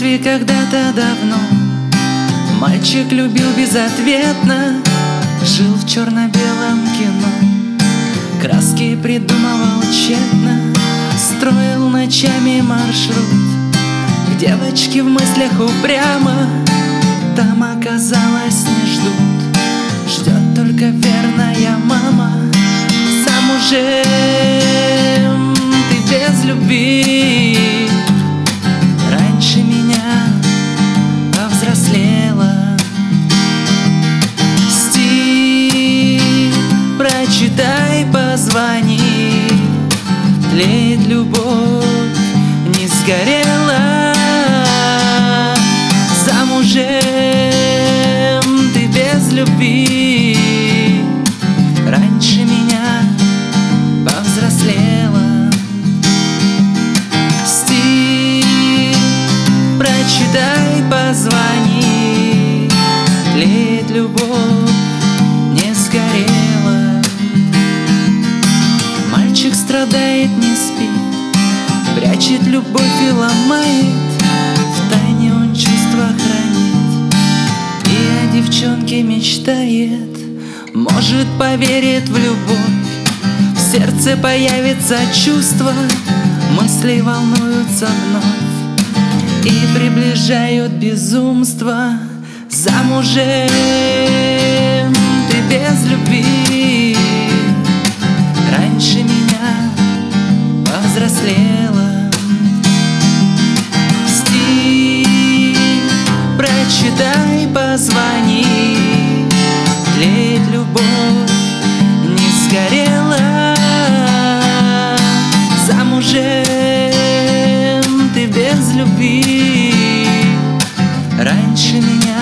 детстве когда-то давно мальчик любил безответно, жил в черно-белом кино, краски придумывал тщетно, строил ночами маршрут к девочке в мыслях упрямо. Там оказалось не ждут, ждет только верная мама. Замужем ты без любви, раньше меня повзрослела. Стих прочитай, позвони, тлеет любовь, не сгорела. Замужем ты без любви, раньше меня повзрослела. Стих прочитай, позвони, тлеет любовь, не сгорела. Мальчик страдает, не спит, прячет любовь и ломает, втайне он чувства хранит и о девчонке мечтает. Может, поверит в любовь, в сердце появится чувство, мысли волнуются вновь и приближают безумство. Замужем ты без любви, раньше меня повзрослела. Стих прочитай, позвони, тлеет любовь, не сгорела. Замужем ты без любви, раньше меня